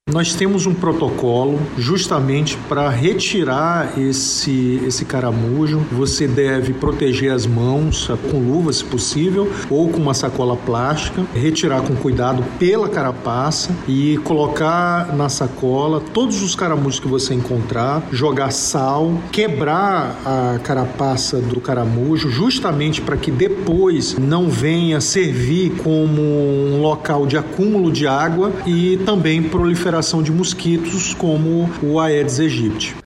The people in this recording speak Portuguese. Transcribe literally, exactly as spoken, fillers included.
Nós temos um protocolo justamente para retirar esse, esse caramujo. Você deve proteger as mãos com luva, se possível, ou com uma sacola plástica, retirar com cuidado pela carapaça e colocar na sacola todos os caramujos que você encontrar, jogar sal, quebrar a carapaça do caramujo, justamente para que depois não venha servir como um local de acúmulo de água e também proliferação de mosquitos como o Aedes aegypti.